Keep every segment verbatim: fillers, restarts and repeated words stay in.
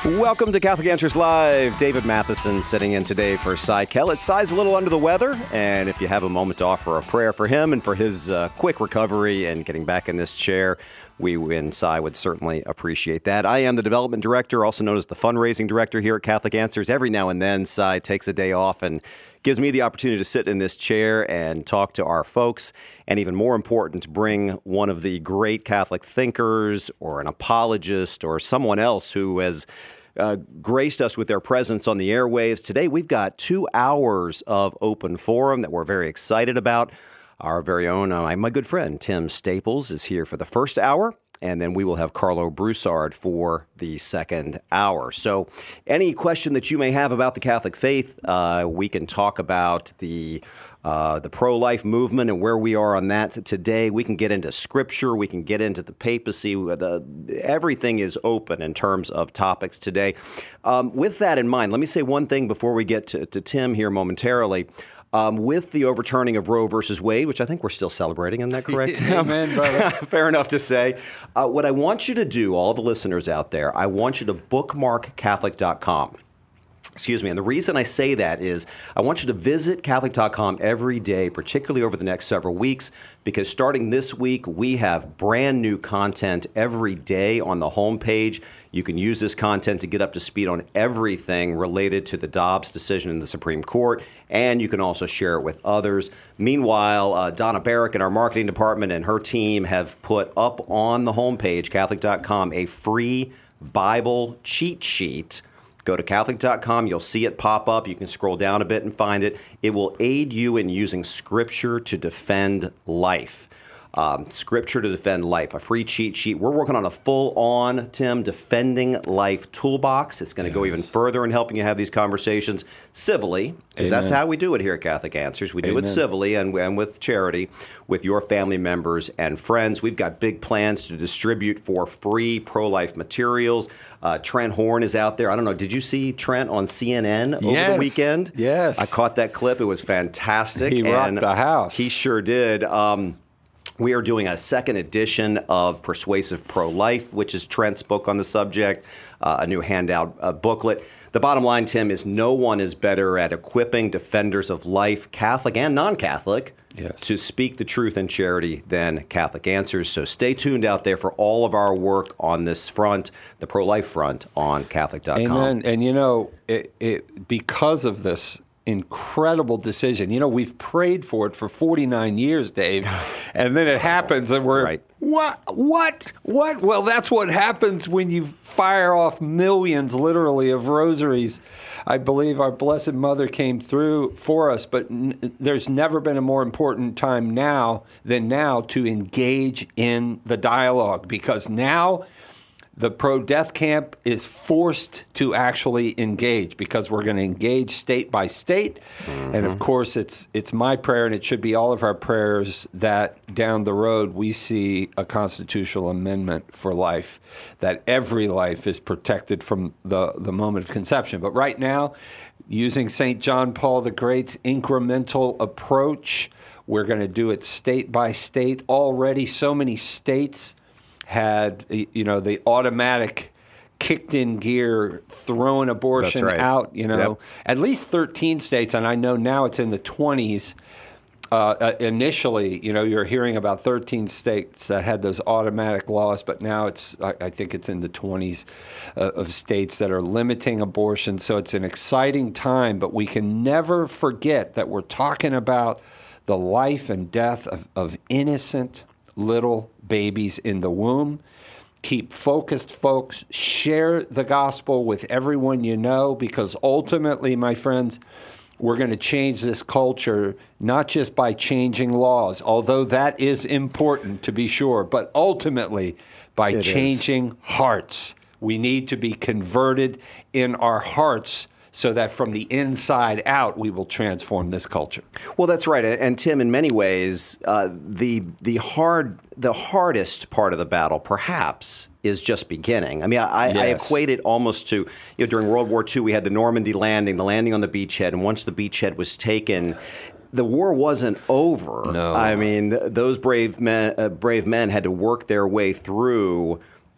Welcome to Catholic Answers Live. David Matheson sitting in today for Cy Kellett. Cy's a little under the weather, and if you have a moment to offer a prayer for him and for his uh, quick recovery and getting back in this chair, we and Cy would certainly appreciate that. I am the development director, also known as the fundraising director here at Catholic Answers. Every now and then, Cy takes a day off and gives me the opportunity to sit in this chair and talk to our folks, and even more important, to bring one of the great Catholic thinkers or an apologist or someone else who has uh, graced us with their presence on the airwaves. Today, we've got two hours of open forum that we're very excited about. Our very own, uh, my good friend, Tim Staples, is here for the first hour. And then we will have Carlo Broussard for the second hour. So any question that you may have about the Catholic faith, uh, we can talk about the uh, the pro-life movement and where we are on that today. We can get into Scripture. We can get into the papacy. The, everything is open in terms of topics today. Um, with that in mind, let me say one thing before we get to, to Tim here momentarily. Um, with the overturning of Roe versus Wade, which I think we're still celebrating, isn't that correct? Amen, brother. Fair enough to say. Uh, what I want you to do, all the listeners out there, I want you to bookmark Catholic dot com. Excuse me. And the reason I say that is I want you to visit Catholic dot com every day, particularly over the next several weeks, because starting this week, we have brand new content every day on the homepage. You can use this content to get up to speed on everything related to the Dobbs decision in the Supreme Court, and you can also share it with others. Meanwhile, uh, Donna Barrick in our marketing department and her team have put up on the homepage, Catholic dot com, a free Bible cheat sheet. Go to Catholic dot com. You'll see it pop up. You can scroll down a bit and find it. It will aid you in using Scripture to defend life. Um, Scripture to defend life, a free cheat sheet. We're working on a full-on, Tim, Defending Life toolbox. It's going to yes. go even further in helping you have these conversations civilly, because that's how we do it here at Catholic Answers. We do Amen. it civilly and, and with charity with your family members and friends. We've got big plans to distribute for free pro-life materials. Uh, Trent Horn is out there. I don't know, did you see Trent on C N N over yes. the weekend? Yes. I caught that clip. It was fantastic. He rocked and the house. He sure did. Um, We are doing a second edition of Persuasive Pro-Life, which is Trent's book on the subject, uh, a new handout uh, booklet. The bottom line, Tim, is no one is better at equipping defenders of life, Catholic and non-Catholic, yes. to speak the truth in charity than Catholic Answers. So stay tuned out there for all of our work on this front, the pro-life front, on Catholic dot com. Amen. And, you know, it, it, because of this incredible decision. You know, we've prayed for it for forty-nine years, Dave, and then it happens and we're, right. what, what, what? Well, that's what happens when you fire off millions, literally, of rosaries. I believe our Blessed Mother came through for us, but n- there's never been a more important time now than now to engage in the dialogue, because now the pro-death camp is forced to actually engage, because we're going to engage state by state. Mm-hmm. And of course, it's it's my prayer, and it should be all of our prayers, that down the road we see a constitutional amendment for life, that every life is protected from the, the moment of conception. But right now, using Saint John Paul the Great's incremental approach, we're going to do it state by state. Already, so many states had, you know, the automatic kicked in gear, thrown abortion right. out, you know, yep. at least thirteen states, and I know now it's in the twenties. Uh, uh, initially, you know, you're hearing about thirteen states that had those automatic laws, but now it's, I, I think it's in the twenties uh, of states that are limiting abortion. So it's an exciting time, but we can never forget that we're talking about the life and death of, of innocent little babies in the womb. Keep focused, folks. Share the gospel with everyone you know, because ultimately, my friends, we're going to change this culture, not just by changing laws, although that is important to be sure, but ultimately by it changing is. hearts. We need to be converted in our hearts, so that from the inside out, we will transform this culture. Well, that's right. And Tim, in many ways, uh, the the hard the hardest part of the battle, perhaps, is just beginning. I mean, I, yes. I equate it almost to, you know, during World War Two, we had the Normandy landing, the landing on the beachhead, and once the beachhead was taken, the war wasn't over. No. I mean, th- those brave men, uh, brave men had to work their way through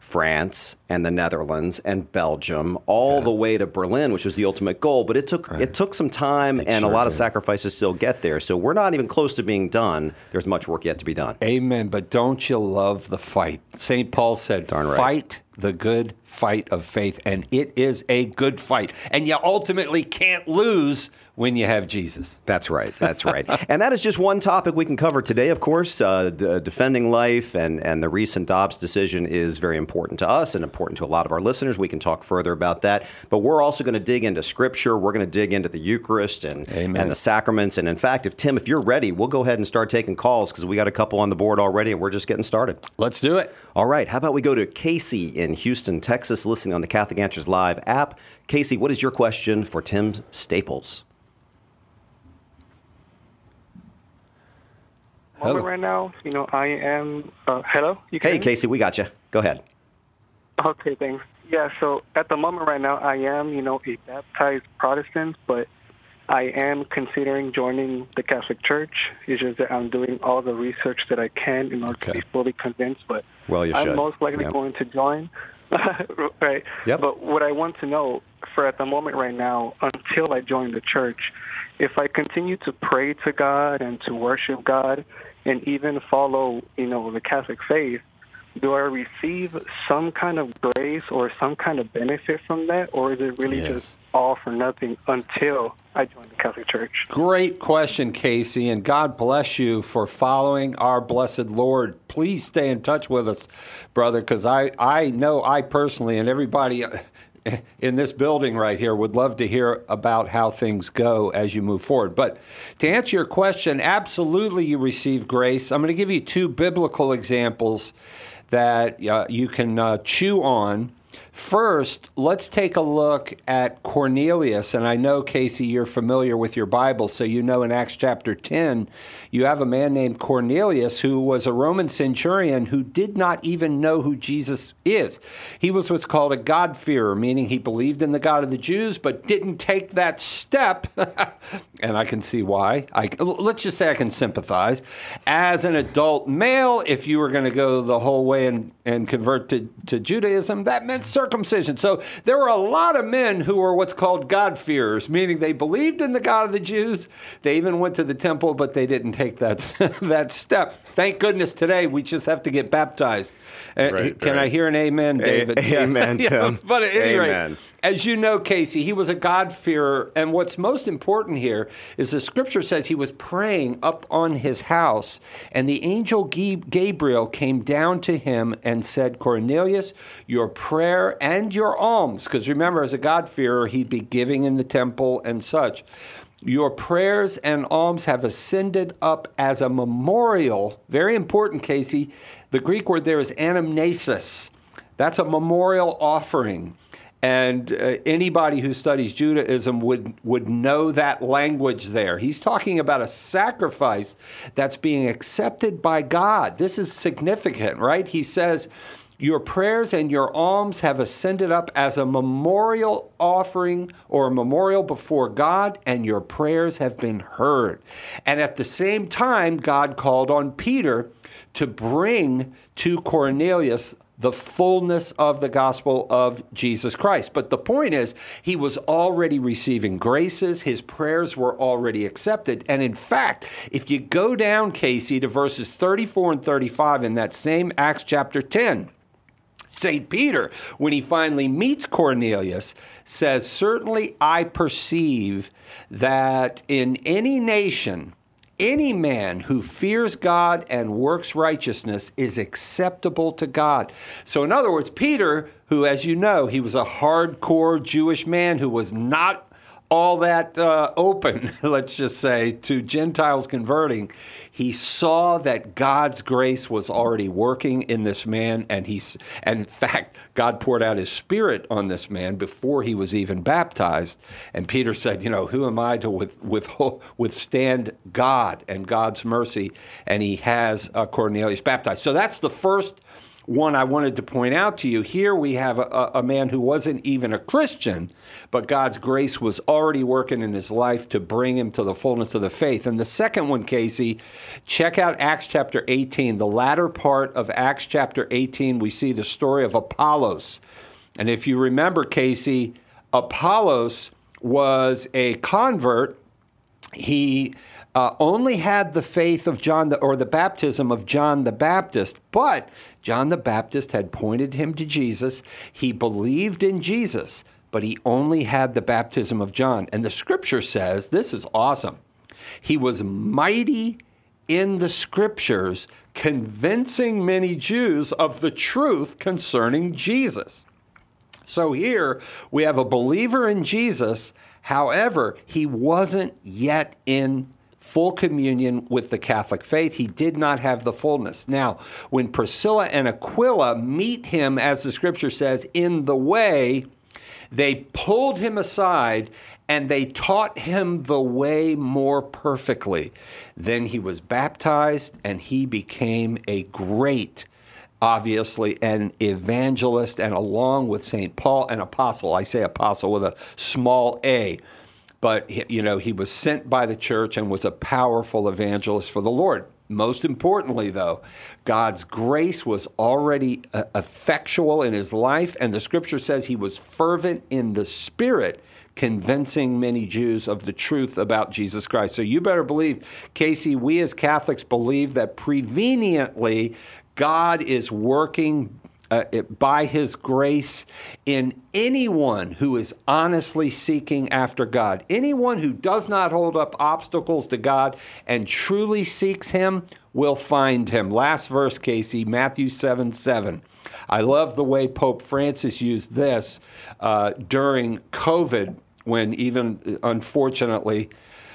France and the Netherlands and Belgium, all yeah. the way to Berlin, which was the ultimate goal. But it took right. it took some time it and sure a lot did. of sacrifices still get there. So we're not even close to being done. There's much work yet to be done. Amen. But don't you love the fight? Saint Paul said, Darn right. fight the good fight of faith. And it is a good fight. And you ultimately can't lose when you have Jesus. That's right. That's right. And that is just one topic we can cover today, of course. Uh, d- defending life and, and the recent Dobbs decision is very important to us and important to a lot of our listeners. We can talk further about that. But we're also going to dig into Scripture. We're going to dig into the Eucharist and, and the sacraments. And in fact, if Tim, if you're ready, we'll go ahead and start taking calls because we got a couple on the board already and we're just getting started. Let's do it. All right. How about we go to Casey in Houston, Texas, listening on the Catholic Answers Live app. Casey, what is your question for Tim Staples? Moment right now, you know, I am. Uh, hello. You can hey, Casey, we got you. Go ahead. Okay, thanks. Yeah. So at the moment right now, I am, you know, a baptized Protestant, but I am considering joining the Catholic Church. It's just that I'm doing all the research that I can in order okay. to be fully convinced. But well, you I'm should. most likely yep. going to join. Right. Yep. But what I want to know for at the moment right now, until I join the church, if I continue to pray to God and to worship God and even follow, you know, the Catholic faith, do I receive some kind of grace or some kind of benefit from that, or is it really yes. just all for nothing until I join the Catholic Church? Great question, Casey, and God bless you for following our blessed Lord. Please stay in touch with us, brother, because I, I know I personally and everybody in this building right here would love to hear about how things go as you move forward. But to answer your question, absolutely you receive grace. I'm going to give you two biblical examples that uh, you can uh, chew on. First, let's take a look at Cornelius. And I know, Casey, you're familiar with your Bible, so you know in Acts chapter ten, you have a man named Cornelius who was a Roman centurion who did not even know who Jesus is. He was what's called a God-fearer, meaning he believed in the God of the Jews, but didn't take that step. And I can see why. I, let's just say I can sympathize. As an adult male, if you were going to go the whole way and, and convert to, to Judaism, that meant circumcision. So there were a lot of men who were what's called God-fearers, meaning they believed in the God of the Jews. They even went to the temple, but they didn't take that that step. Thank goodness today we just have to get baptized. Uh, right, can right. I hear an amen, David? A- amen, yeah, Tim. But at any amen. rate, as you know, Casey, he was a God-fearer. And what's most important here is the Scripture says he was praying up on his house, and the angel Gabriel came down to him and said, Cornelius, your prayer and your alms, because remember, as a God-fearer, he'd be giving in the temple and such. Your prayers and alms have ascended up as a memorial. Very important, Casey. The Greek word there is anamnesis. That's a memorial offering. And uh, anybody who studies Judaism would, would know that language there. He's talking about a sacrifice that's being accepted by God. This is significant, right? He says, your prayers and your alms have ascended up as a memorial offering or a memorial before God, and your prayers have been heard. And at the same time, God called on Peter to bring to Cornelius the fullness of the gospel of Jesus Christ. But the point is, he was already receiving graces. His prayers were already accepted. And in fact, if you go down, Casey, to verses thirty-four and thirty-five in that same Acts chapter ten, Saint Peter, when he finally meets Cornelius, says, certainly I perceive that in any nation, any man who fears God and works righteousness is acceptable to God. So in other words, Peter, who, as you know, he was a hardcore Jewish man who was not all that uh, open, let's just say, to Gentiles converting, he saw that God's grace was already working in this man, and he's, and in fact, God poured out his Spirit on this man before he was even baptized. And Peter said, you know, who am I to with, with, withstand God and God's mercy? And he has uh, Cornelius baptized. So that's the first one I wanted to point out to you. Here we have a, a man who wasn't even a Christian, but God's grace was already working in his life to bring him to the fullness of the faith. And the second one, Casey, check out Acts chapter eighteen. The latter part of Acts chapter eighteen, we see the story of Apollos. And if you remember, Casey, Apollos was a convert. He uh, only had the faith of John, the, or the baptism of John the Baptist, but John the Baptist had pointed him to Jesus. He believed in Jesus, but he only had the baptism of John. And the scripture says, this is awesome, he was mighty in the scriptures, convincing many Jews of the truth concerning Jesus. So here we have a believer in Jesus. However, he wasn't yet in full communion with the Catholic faith. He did not have the fullness. Now, when Priscilla and Aquila meet him, as the scripture says, in the way, they pulled him aside and they taught him the way more perfectly. Then he was baptized and he became a great, obviously, an evangelist, and along with Saint Paul, an apostle. I say apostle with a small a. But, you know, he was sent by the church and was a powerful evangelist for the Lord. Most importantly, though, God's grace was already uh, effectual in his life, and the scripture says he was fervent in the spirit, convincing many Jews of the truth about Jesus Christ. So you better believe, Casey, we as Catholics believe that preveniently God is working Uh, it, by his grace in anyone who is honestly seeking after God. Anyone who does not hold up obstacles to God and truly seeks him will find him. Last verse, Casey, Matthew seven seven. I love the way Pope Francis used this uh, during COVID, when even, unfortunately,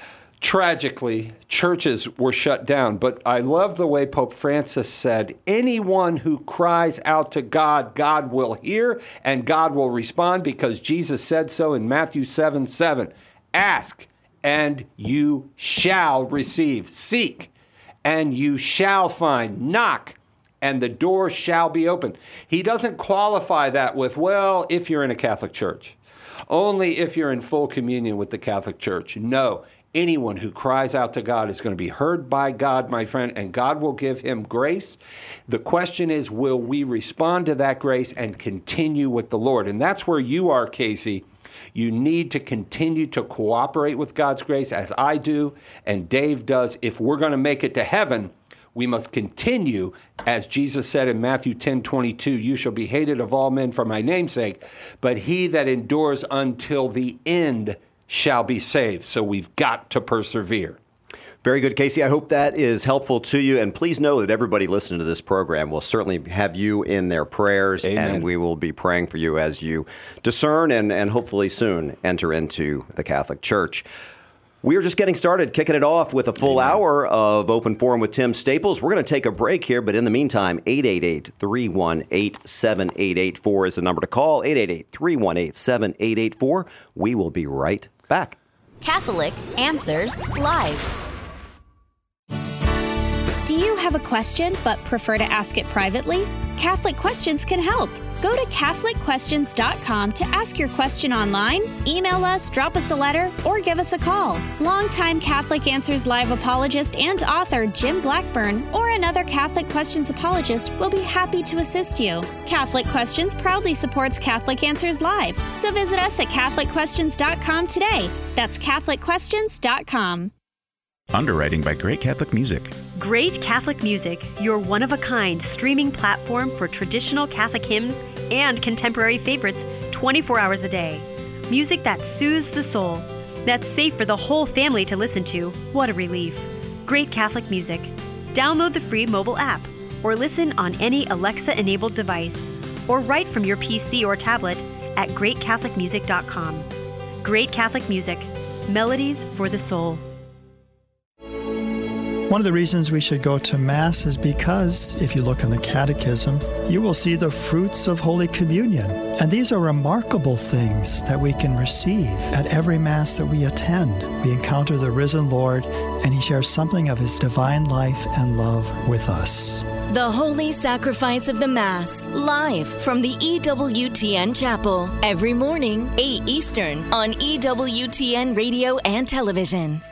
tragically, churches were shut down. But I love the way Pope Francis said, anyone who cries out to God, God will hear and God will respond, because Jesus said so in Matthew seven seven. Ask and you shall receive. Seek and you shall find. Knock and the door shall be opened. He doesn't qualify that with, well, if you're in a Catholic church. Only if you're in full communion with the Catholic Church. No. Anyone who cries out to God is going to be heard by God, my friend, and God will give him grace. The question is, will we respond to that grace and continue with the Lord? And that's where you are, Casey. You need to continue to cooperate with God's grace, as I do and Dave does. If we're going to make it to heaven, we must continue, as Jesus said in Matthew ten twenty-two, you shall be hated of all men for my name's sake, but he that endures until the end shall be saved. So we've got to persevere. Very good, Casey. I hope that is helpful to you. And please know that everybody listening to this program will certainly have you in their prayers. Amen. And we will be praying for you as you discern and, and hopefully soon enter into the Catholic Church. We are just getting started, kicking it off with a full Amen. hour of Open Forum with Tim Staples. We're going to take a break here, but in the meantime, eight eight eight, three one eight, seven eight eight four is the number to call, eight eight eight, three one eight, seven eight eight four. We will be right back. Catholic Answers Live. Do you have a question but prefer to ask it privately? Catholic Questions can help. Go to Catholic Questions dot com to ask your question online, email us, drop us a letter, or give us a call. Longtime Catholic Answers Live apologist and author Jim Blackburn or another Catholic Questions apologist will be happy to assist you. Catholic Questions proudly supports Catholic Answers Live, so visit us at Catholic Questions dot com today. That's Catholic Questions dot com. Underwriting by Great Catholic Music. Great Catholic Music, your one-of-a-kind streaming platform for traditional Catholic hymns and contemporary favorites twenty-four hours a day. Music that soothes the soul, that's safe for the whole family to listen to. What a relief. Great Catholic Music. Download the free mobile app or listen on any Alexa-enabled device or write from your P C or tablet at great catholic music dot com. Great Catholic Music. Melodies for the soul. One of the reasons we should go to Mass is because, if you look in the Catechism, you will see the fruits of Holy Communion. And these are remarkable things that we can receive at every Mass that we attend. We encounter the risen Lord, and he shares something of his divine life and love with us. The Holy Sacrifice of the Mass, live from the E W T N Chapel, every morning, eight Eastern, on E W T N Radio and Television.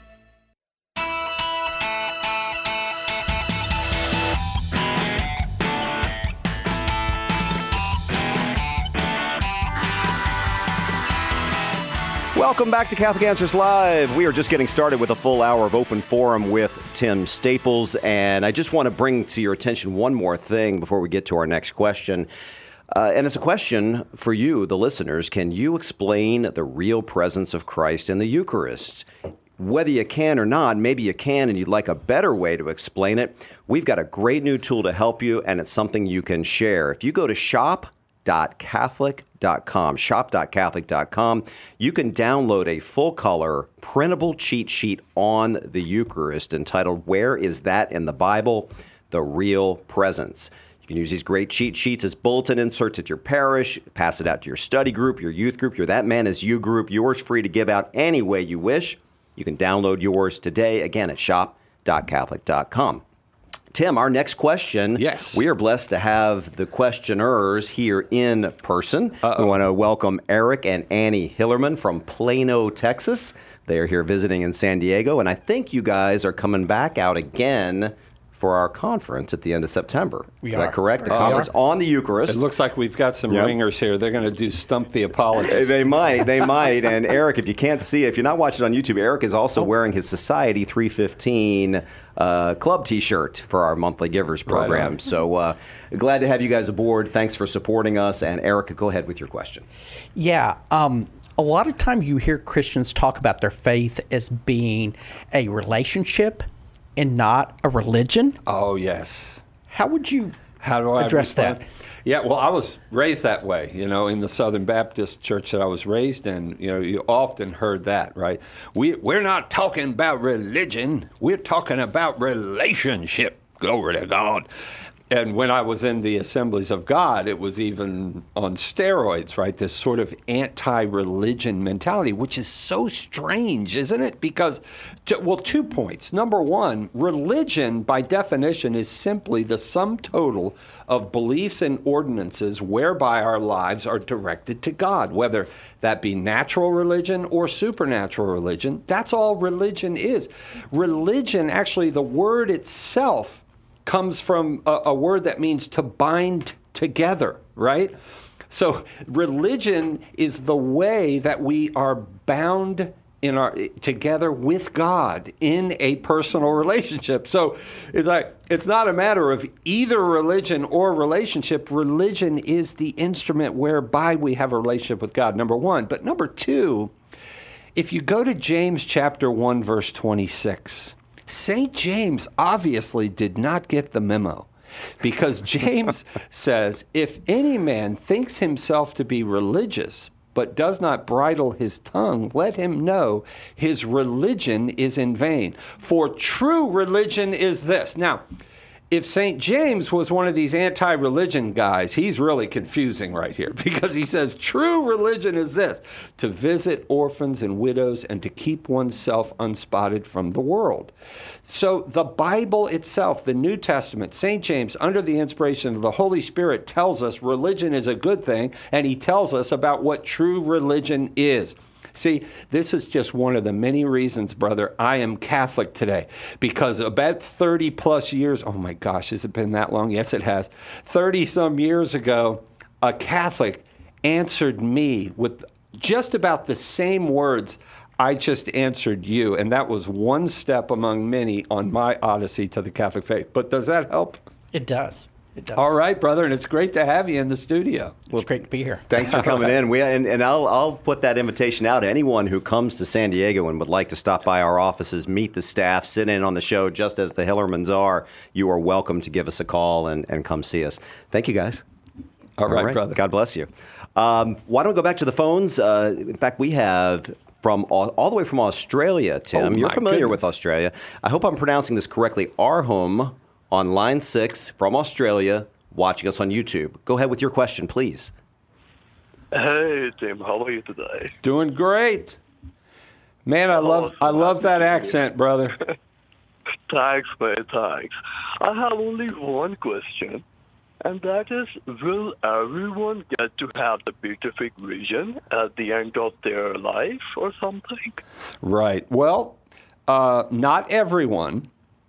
Welcome back to Catholic Answers Live. We are just getting started with a full hour of open forum with Tim Staples, and I just want to bring to your attention one more thing before we get to our next question. Uh, and it's a question for you, the listeners. Can you explain the real presence of Christ in the Eucharist? Whether you can or not, maybe you can and you'd like a better way to explain it, we've got a great new tool to help you, and it's something you can share. If you go to shop dot catholic dot com, shop dot catholic dot com, you can download a full-color printable cheat sheet on the Eucharist entitled, Where is That in the Bible? The Real Presence. You can use these great cheat sheets as bulletin inserts at your parish, pass it out to your study group, your youth group, your That Man Is You group. Yours free to give out any way you wish. You can download yours today, again, at shop dot catholic dot com. Tim, our next question. Yes. We are blessed to have the questioners here in person. Uh-oh. We want to welcome Eric and Annie Hillerman from Plano, Texas. They are here visiting in San Diego, and I think you guys are coming back out again for our conference at the end of September. We Is are. that correct? The Uh, conference on the Eucharist. It looks like we've got some Yep. ringers here. They're going to do Stump the Apologist. They might, they might. And Eric, if you can't see it, if you're not watching on YouTube, Eric is also Oh. wearing his Society three fifteen uh, club T-shirt for our monthly givers program. Right so uh, glad to have you guys aboard. Thanks for supporting us. And Eric, go ahead with your question. Yeah. Um, a lot of time you hear Christians talk about their faith as being a relationship and not a religion. Oh, yes. How would you How do I address respond? that? Yeah, well, I was raised that way, you know, in the Southern Baptist church that I was raised in. You know, you often heard that, right? We, we're not talking about religion. We're talking about relationship. Glory to God. And when I was in the Assemblies of God, it was even on steroids, right? This sort of anti-religion mentality, which is so strange, isn't it? Because, well, two points. Number one, religion, by definition, is simply the sum total of beliefs and ordinances whereby our lives are directed to God, whether that be natural religion or supernatural religion. That's all religion is. Religion, actually, the word itself comes from a, a word that means to bind together, right? So religion is the way that we are bound in our together with God in a personal relationship. So it's like it's not a matter of either religion or relationship. Religion is the instrument whereby we have a relationship with God, number one. But number two, if you go to James chapter one, verse twenty-six, Saint James obviously did not get the memo, because James says, if any man thinks himself to be religious but does not bridle his tongue, let him know his religion is in vain. For true religion is this. Now, if Saint James was one of these anti-religion guys, he's really confusing right here, because he says true religion is this: to visit orphans and widows and to keep oneself unspotted from the world. So the Bible itself, the New Testament, Saint James, under the inspiration of the Holy Spirit, tells us religion is a good thing, and he tells us about what true religion is. See, this is just one of the many reasons, brother, I am Catholic today, because about thirty plus years, oh my gosh, has it been that long? Yes, it has. thirty some years ago, a Catholic answered me with just about the same words I just answered you, and that was one step among many on my odyssey to the Catholic faith. But does that help? It does. It does. All right, brother, and it's great to have you in the studio. It's great to be here. Thanks for coming in. We and, and I'll I'll put that invitation out to anyone who comes to San Diego and would like to stop by our offices, meet the staff, sit in on the show just as the Hillermans are. You are welcome to give us a call and, and come see us. Thank you, guys. All right, brother. God bless you. Um, why don't we go back to the phones? Uh, in fact, we have from all, all the way from Australia, Tim. Oh, You're my familiar goodness. with Australia. I hope I'm pronouncing this correctly. Arham on line six from Australia, watching us on YouTube. Go ahead with your question, please. Hey, Tim, how are you today? Doing great. Man, I love I love that accent, brother. Thanks, man, thanks. I have only one question, and that is, will everyone get to have the beatific vision at the end of their life or something? Right. Well, uh, not everyone,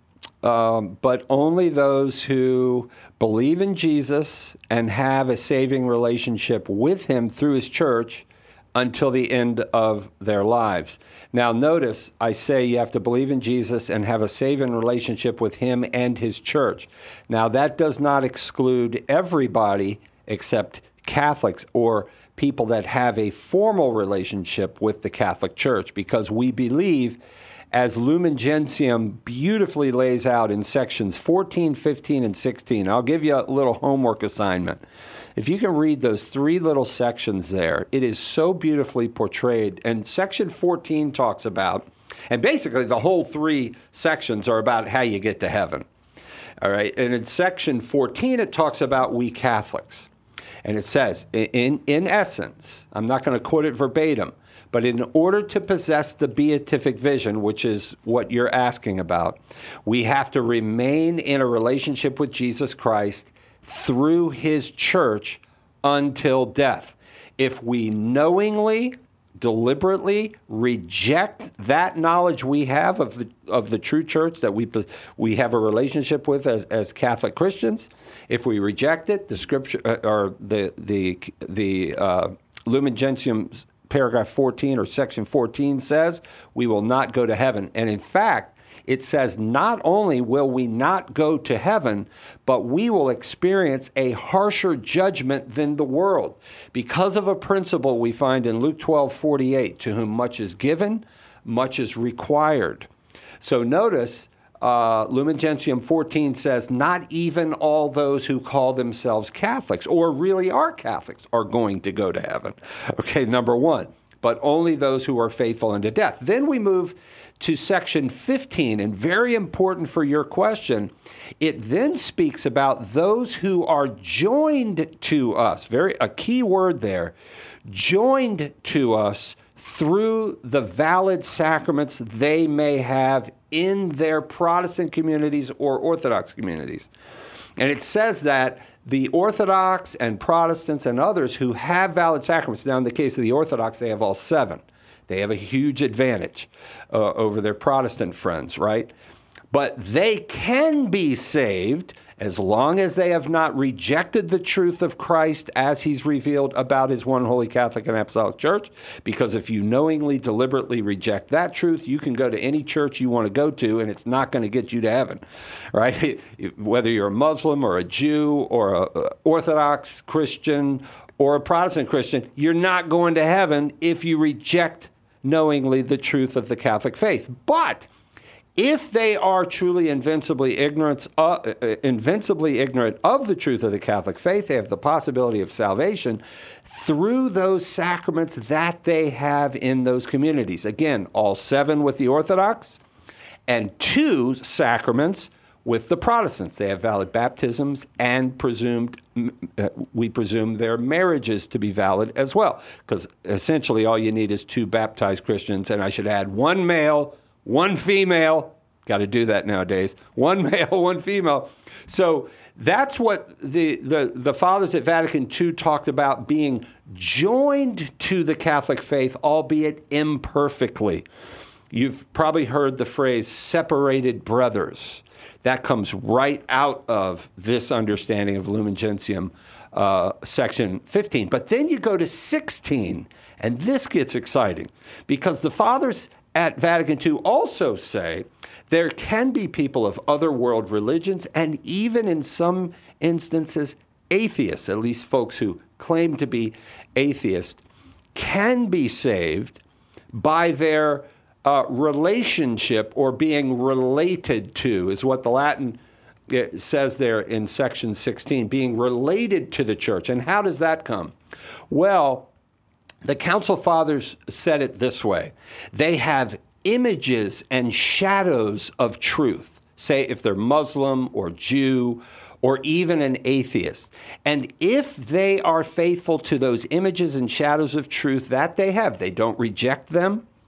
um, but only those who believe in Jesus and have a saving relationship with him through his church until the end of their lives. Now, notice I say you have to believe in Jesus and have a saving relationship with him and his church. Now, that does not exclude everybody except Catholics or people that have a formal relationship with the Catholic Church, because we believe, as Lumen Gentium beautifully lays out in sections fourteen, fifteen, and sixteen. I'll give you a little homework assignment. If you can read those three little sections there, it is so beautifully portrayed. And section fourteen talks about, and basically the whole three sections are about how you get to heaven. All right. And in section fourteen, it talks about we Catholics. And it says, in, in essence, I'm not going to quote it verbatim, but in order to possess the beatific vision, which is what you're asking about, we have to remain in a relationship with Jesus Christ through his church until death. If we knowingly, deliberately reject that knowledge we have of the of the true church that we we have a relationship with as, as Catholic Christians, if we reject it, the scripture uh, or the the the uh, Lumen Gentium paragraph fourteen or section fourteen says we will not go to heaven. And in fact, it says not only will we not go to heaven, but we will experience a harsher judgment than the world because of a principle we find in Luke twelve forty-eight, to whom much is given, much is required. So notice uh, Lumen Gentium fourteen says not even all those who call themselves Catholics or really are Catholics are going to go to heaven. Okay, number one, but only those who are faithful unto death. Then we move to section fifteen, and very important for your question, it then speaks about those who are joined to us, very a key word there, joined to us through the valid sacraments they may have in their Protestant communities or Orthodox communities. And it says that the Orthodox and Protestants and others who have valid sacraments, now in the case of the Orthodox, they have all seven. They have a huge advantage uh, over their Protestant friends, right? But they can be saved as long as they have not rejected the truth of Christ as he's revealed about his one holy Catholic and Apostolic Church. Because if you knowingly, deliberately reject that truth, you can go to any church you want to go to, and it's not going to get you to heaven, right? Whether you're a Muslim or a Jew or an Orthodox Christian or a Protestant Christian, you're not going to heaven if you reject knowingly the truth of the Catholic faith. But if they are truly invincibly ignorant, uh, invincibly ignorant of the truth of the Catholic faith, they have the possibility of salvation through those sacraments that they have in those communities. Again, all seven with the Orthodox and two sacraments with the Protestants. They have valid baptisms and presumed, we presume their marriages to be valid as well, because essentially all you need is two baptized Christians, and I should add one male, one female. Got to do that nowadays. One male, one female. So that's what the, the, the fathers at Vatican Two talked about, being joined to the Catholic faith, albeit imperfectly. You've probably heard the phrase separated brothers. That comes right out of this understanding of Lumen Gentium, uh, section fifteen. But then you go to sixteen, and this gets exciting, because the fathers at Vatican Two also say there can be people of other world religions, and even in some instances, atheists, at least folks who claim to be atheists, can be saved by their Uh, relationship or being related to, is what the Latin it says there in section sixteen, being related to the church. And how does that come? Well, the Council Fathers said it this way. They have images and shadows of truth, say if they're Muslim or Jew or even an atheist. And if they are faithful to those images and shadows of truth that they have, they don't reject them,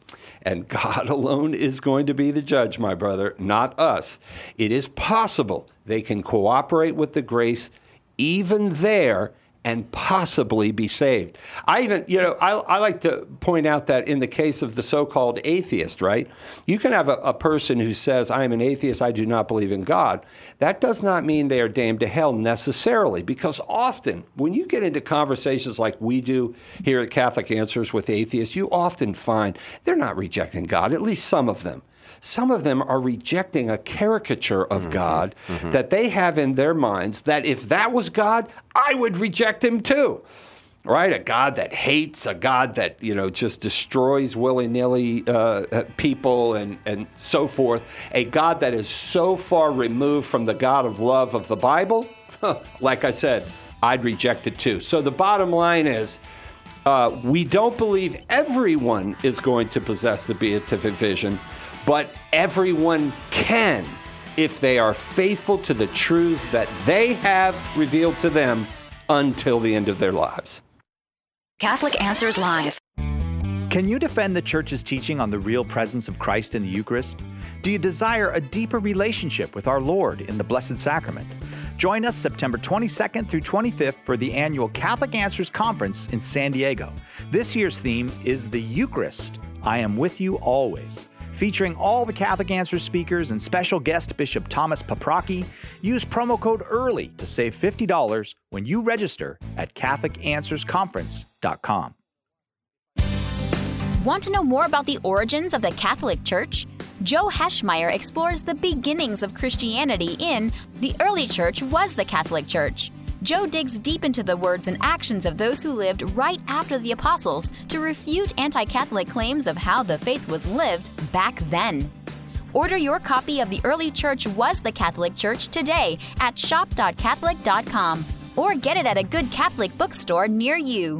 And God alone is going to be the judge, my brother, not us. It is possible they can cooperate with the grace even there and possibly be saved. I even, you know, I, I like to point out that in the case of the so-called atheist, right? You can have a, a person who says, I am an atheist, I do not believe in God. That does not mean they are damned to hell necessarily, because often when you get into conversations like we do here at Catholic Answers with atheists, you often find they're not rejecting God, at least some of them. Some of them are rejecting a caricature of mm-hmm. God mm-hmm. that they have in their minds that if that was God, I would reject him too. Right? A God that hates, a God that, you know, just destroys willy-nilly uh, people and, and so forth. A God that is so far removed from the God of love of the Bible. Like I said, I'd reject it too. So the bottom line is, uh, we don't believe everyone is going to possess the beatific vision, but everyone can if they are faithful to the truths that they have revealed to them until the end of their lives. Catholic Answers Live. Can you defend the Church's teaching on the real presence of Christ in the Eucharist? Do you desire a deeper relationship with our Lord in the Blessed Sacrament? Join us September twenty-second through twenty-fifth for the annual Catholic Answers Conference in San Diego. This year's theme is the Eucharist, I am with you always. Featuring all the Catholic Answers speakers and special guest Bishop Thomas Paprocki, use promo code EARLY to save fifty dollars when you register at Catholic Answers Conference dot com. Want to know more about the origins of the Catholic Church? Joe Heschmeyer explores the beginnings of Christianity in The Early Church Was the Catholic Church. Joe digs deep into the words and actions of those who lived right after the apostles to refute anti-Catholic claims of how the faith was lived back then. Order your copy of The Early Church Was the Catholic Church today at shop dot catholic dot com or get it at a good Catholic bookstore near you.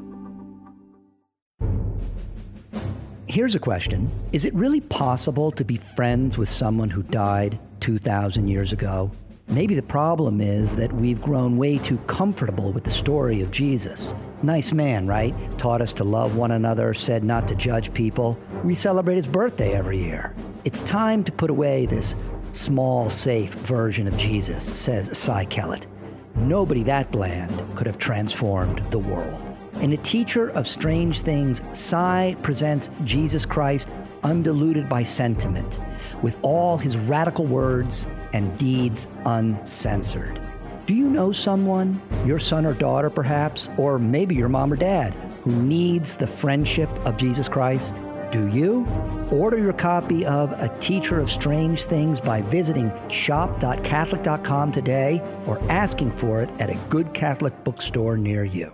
Here's a question. Is it really possible to be friends with someone who died two thousand years ago? Maybe the problem is that we've grown way too comfortable with the story of Jesus. Nice man, right? Taught us to love one another, said not to judge people. We celebrate his birthday every year. It's time to put away this small, safe version of Jesus, says Cy Kellett. Nobody that bland could have transformed the world. In A Teacher of Strange Things, Cy presents Jesus Christ undiluted by sentiment, with all his radical words and deeds uncensored. Do you know someone, your son or daughter perhaps, or maybe your mom or dad, who needs the friendship of Jesus Christ? Do you? Order your copy of A Teacher of Strange Things by visiting shop dot catholic dot com today or asking for it at a good Catholic bookstore near you.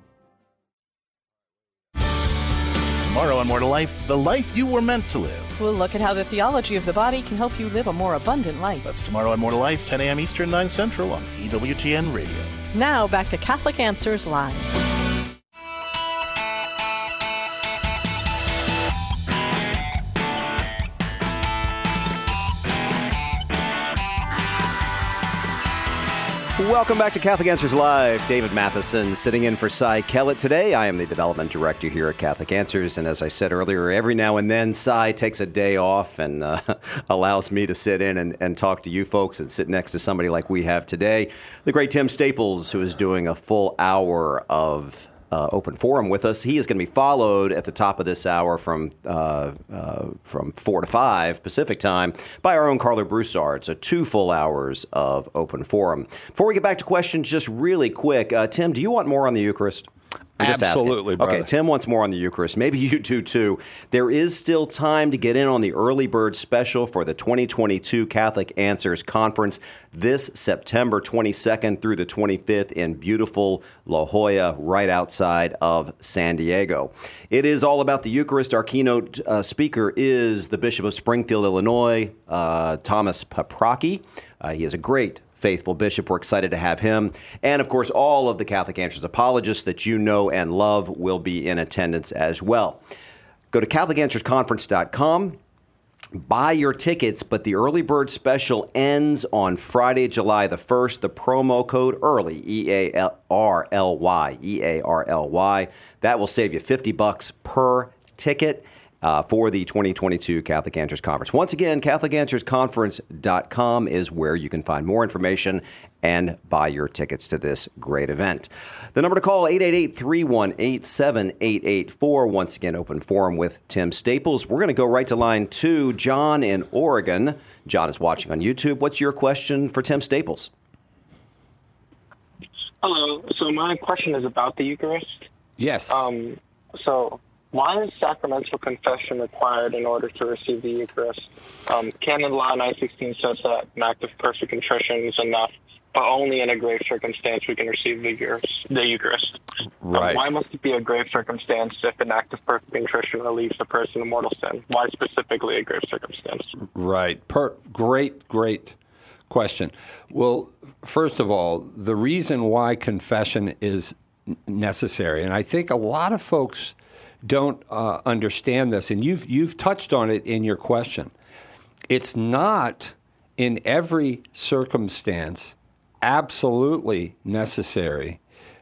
Tomorrow on More to Life, the life you were meant to live. We'll look at how the theology of the body can help you live a more abundant life. That's tomorrow on More to Life, ten a.m. Eastern, nine Central on E W T N Radio. Now back to Catholic Answers Live. Welcome back to Catholic Answers Live. David Matheson sitting in for Cy Kellett today. I am the development director here at Catholic Answers, and as I said earlier, every now and then Cy takes a day off and uh, allows me to sit in and, and talk to you folks and sit next to somebody like we have today. The great Tim Staples, who is doing a full hour of Uh, open forum with us. He is going to be followed at the top of this hour from uh, uh, from four to five Pacific time by our own Carla Broussard. So two full hours of open forum. Before we get back to questions, just really quick, uh, Tim, do you want more on the Eucharist? Absolutely, brother. Okay, Tim wants more on the Eucharist. Maybe you do, too. There is still time to get in on the early bird special for the twenty twenty-two Catholic Answers Conference this September twenty-second through the twenty-fifth in beautiful La Jolla, right outside of San Diego. It is all about the Eucharist. Our keynote uh, speaker is the Bishop of Springfield, Illinois, uh, Thomas Paprocki. Uh, he is a great faithful bishop. We're excited to have him. And, of course, all of the Catholic Answers apologists that you know and love will be in attendance as well. Go to Catholic Answers Conference dot com. Buy your tickets, but the early bird special ends on Friday, July the first. The promo code EARLY, E A R L Y, E A R L Y. That will save you fifty bucks per ticket. uh, for the twenty twenty-two Catholic Answers Conference. Once again, Catholic Answers Conference dot com is where you can find more information and buy your tickets to this great event. The number to call, eight eight eight, three one eight, seven eight eight four. Once again, open forum with Tim Staples. We're going to go right to line two. John in Oregon. John is watching on YouTube. What's your question for Tim Staples? Hello. So my question is about the Eucharist. Yes. Um, so why is sacramental confession required in order to receive the Eucharist? Um, Canon Law nine sixteen says that an act of perfect contrition is enough, but only in a grave circumstance we can receive the Eucharist. The Eucharist. Right. Um, why must it be a grave circumstance if an act of perfect contrition relieves a person of mortal sin? Why specifically a grave circumstance? Right. Per- great, great question. Well, first of all, the reason why confession is necessary, and I think a lot of folks don't uh, understand this, and you've you've touched on it in your question. It's not in every circumstance absolutely necessary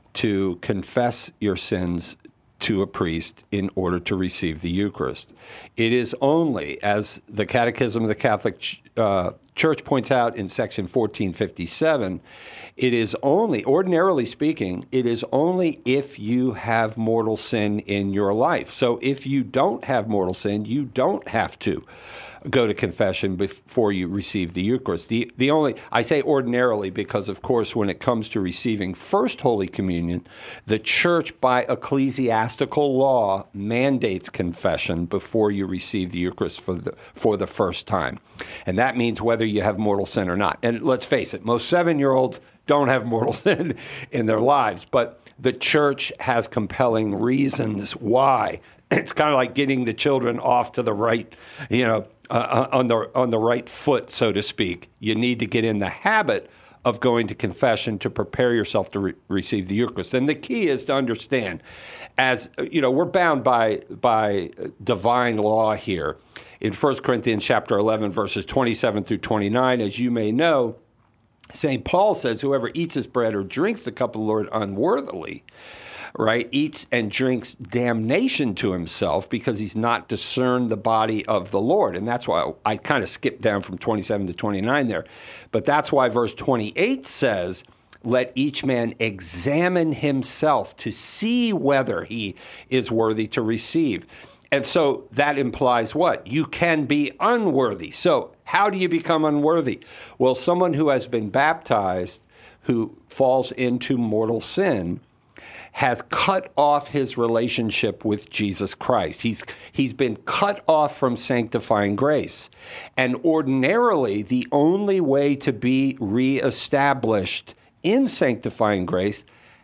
to confess your sins to a priest in order to receive the Eucharist. It is only, as the Catechism of the Catholic Ch- uh, Church points out in section fourteen fifty-seven, it is only, ordinarily speaking, it is only if you have mortal sin in your life. So if you don't have mortal sin, you don't have to go to confession before you receive the Eucharist. The the only, I say ordinarily because, of course, when it comes to receiving First Holy Communion, the Church, by ecclesiastical law, mandates confession before you receive the Eucharist for the for the first time. And that means whether you have mortal sin or not. And let's face it, most seven-year-olds don't have mortal sin in their lives, but the Church has compelling reasons why. It's kind of like getting the children off to the right, you know, uh, on the on the right foot, so to speak. You need to get in the habit of going to confession to prepare yourself to re- receive the Eucharist. And the key is to understand, as you know, we're bound by by divine law here. In First Corinthians chapter eleven, verses twenty-seven through twenty-nine, as you may know, Saint Paul says, whoever eats his bread or drinks the cup of the Lord unworthily, right, eats and drinks damnation to himself because he's not discerned the body of the Lord. And that's why I, I kind of skipped down from twenty-seven to twenty-nine there. But that's why verse twenty-eight says, let each man examine himself to see whether he is worthy to receive. And so that implies what? You can be unworthy. So how do you become unworthy? Well, someone who has been baptized, who falls into mortal sin, has cut off his relationship with Jesus Christ. He's he's been cut off from sanctifying grace. And ordinarily, the only way to be reestablished in sanctifying grace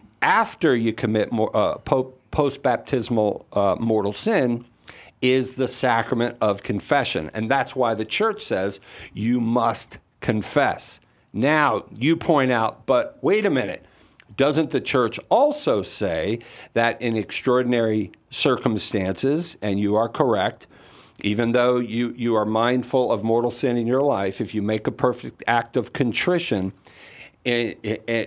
after you commit more, uh, po- post-baptismal uh, mortal sin is the sacrament of confession. And that's why the Church says you must confess. Now, you point out, but wait a minute. Doesn't the Church also say that in extraordinary circumstances, and you are correct, even though you, you are mindful of mortal sin in your life, if you make a perfect act of contrition, and,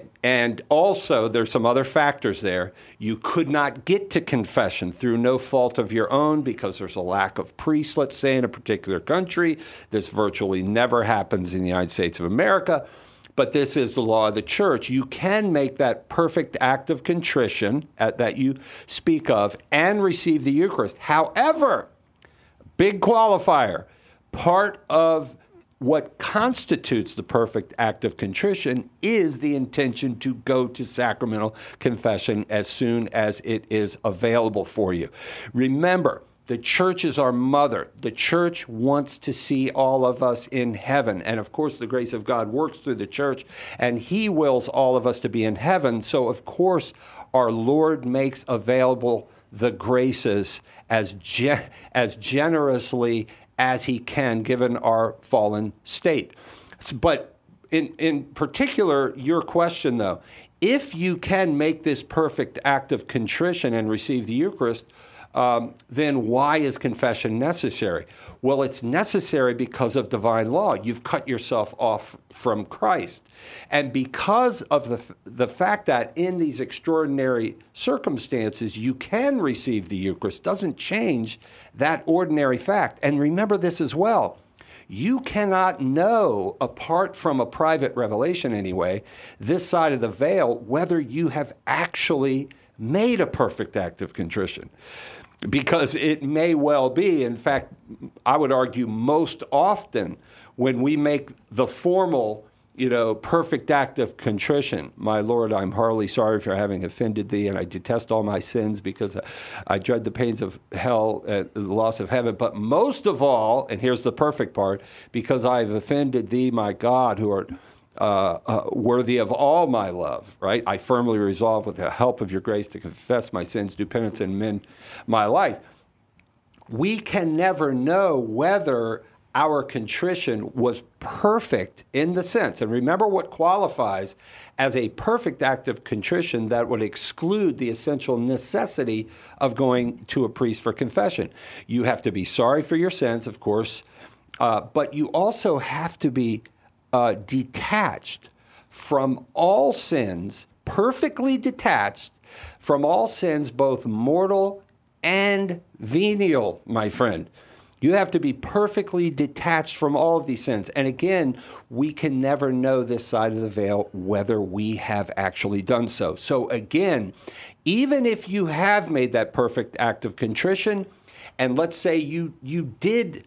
and also there's some other factors there, you could not get to confession through no fault of your own because there's a lack of priests, let's say, in a particular country. This virtually never happens in the United States of America. But this is the law of the Church. You can make that perfect act of contrition at, that you speak of and receive the Eucharist. However, big qualifier, part of what constitutes the perfect act of contrition is the intention to go to sacramental confession as soon as it is available for you. Remember, the Church is our mother. The Church wants to see all of us in heaven. And of course, the grace of God works through the Church, and He wills all of us to be in heaven. So of course, our Lord makes available the graces as ge- as generously as He can, given our fallen state. But in, in particular, your question, though, if you can make this perfect act of contrition and receive the Eucharist, um, then why is confession necessary? Well, it's necessary because of divine law. You've cut yourself off from Christ. And because of the, the fact that in these extraordinary circumstances you can receive the Eucharist doesn't change that ordinary fact. And remember this as well. You cannot know, apart from a private revelation anyway, this side of the veil, whether you have actually made a perfect act of contrition. Because it may well be, in fact, I would argue most often when we make the formal, you know, perfect act of contrition, my Lord, I'm heartily sorry for having offended thee, and I detest all my sins because I dread the pains of hell and the loss of heaven. But most of all, and here's the perfect part, because I have offended thee, my God, who art Uh, uh, worthy of all my love, right? I firmly resolve with the help of your grace to confess my sins, do penance, and mend my life. We can never know whether our contrition was perfect in the sense, and remember what qualifies as a perfect act of contrition that would exclude the essential necessity of going to a priest for confession. You have to be sorry for your sins, of course, uh, but you also have to be Uh, detached from all sins, perfectly detached from all sins, both mortal and venial, my friend. You have to be perfectly detached from all of these sins. And again, we can never know this side of the veil whether we have actually done so. So again, even if you have made that perfect act of contrition, and let's say you you did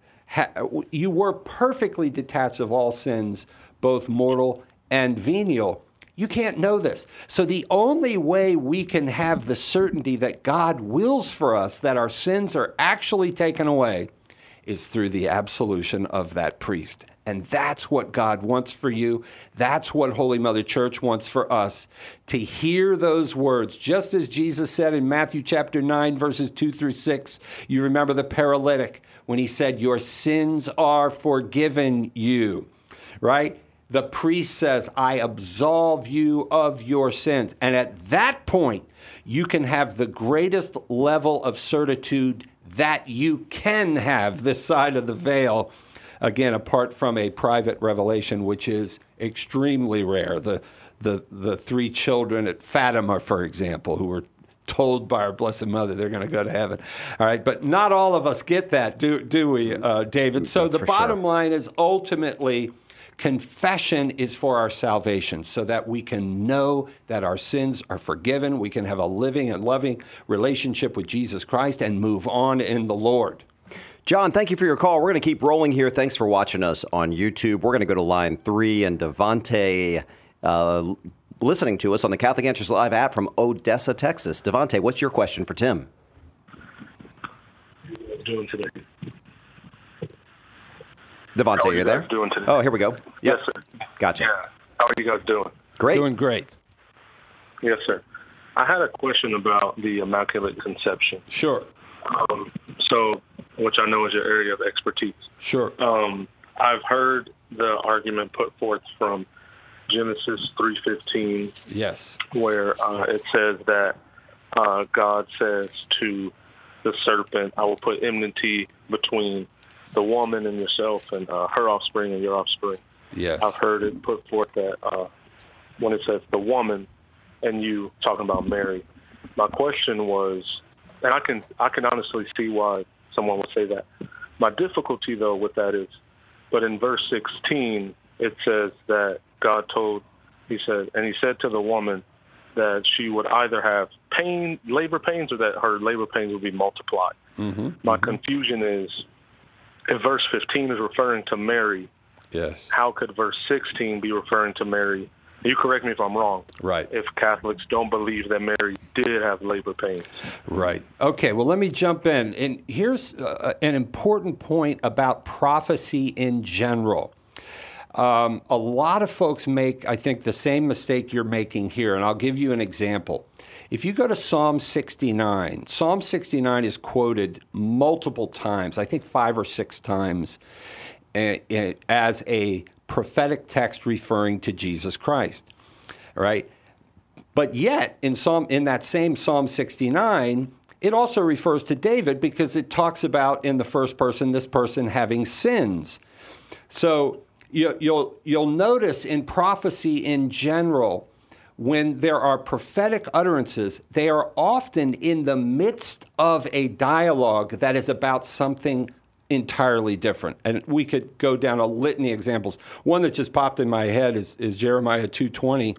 you were perfectly detached of all sins, both mortal and venial, you can't know this. So the only way we can have the certainty that God wills for us that our sins are actually taken away is through the absolution of that priest. And that's what God wants for you. That's what Holy Mother Church wants for us, to hear those words. Just as Jesus said in Matthew chapter nine, verses two through six, you remember the paralytic when he said, your sins are forgiven you, right? The priest says, I absolve you of your sins. And at that point, you can have the greatest level of certitude that you can have this side of the veil, again, apart from a private revelation, which is extremely rare. The, the, the three children at Fatima, for example, who were told by our Blessed Mother they're going to go to heaven. All right, but not all of us get that, do, do we, uh, David? So That's the bottom sure. line is ultimately confession is for our salvation so that we can know that our sins are forgiven. We can have a living and loving relationship with Jesus Christ and move on in the Lord. John, thank you for your call. We're going to keep rolling here. Thanks for watching us on YouTube. We're going to go to line three, and Devante uh, listening to us on the Catholic Answers Live app from Odessa, Texas. Devante, what's your question for Tim? How are you doing today? Devante, How are you you there? guys doing today? Oh, here we go. Yep. Yes, sir. Gotcha. Yeah. How are you guys doing? Great. Doing great. Yes, sir. I had a question about the Immaculate Conception. Sure. Um, so, which I know is your area of expertise. Sure. Um, I've heard the argument put forth from Genesis three fifteen. Yes. Where uh, it says that uh, God says to the serpent, I will put enmity between the woman and yourself, and uh, her offspring and your offspring. Yes. I've heard it put forth that uh, when it says the woman and you talking about Mary. My question was, and I can I can honestly see why someone would say that. My difficulty, though, with that is, but in verse sixteen, it says that God told, he said, and he said to the woman that she would either have pain, labor pains, or that her labor pains would be multiplied. Mm-hmm. My mm-hmm. confusion is, if verse fifteen is referring to Mary, yes, how could verse sixteen be referring to Mary? You correct me if I'm wrong. Right. If Catholics don't believe that Mary did have labor pains. Right. Okay, well, let me jump in. And here's uh, an important point about prophecy in general. Um, a lot of folks make, I think, the same mistake you're making here, and I'll give you an example. If you go to Psalm sixty-nine, Psalm sixty-nine is quoted multiple times, I think five or six times, uh, as a prophetic text referring to Jesus Christ, right? But yet, in Psalm, in that same Psalm sixty-nine, it also refers to David because it talks about in the first person, this person having sins. So you, you'll, you'll notice in prophecy in general, when there are prophetic utterances, they are often in the midst of a dialogue that is about something entirely different. And we could go down a litany of examples. One that just popped in my head is, is Jeremiah two twenty,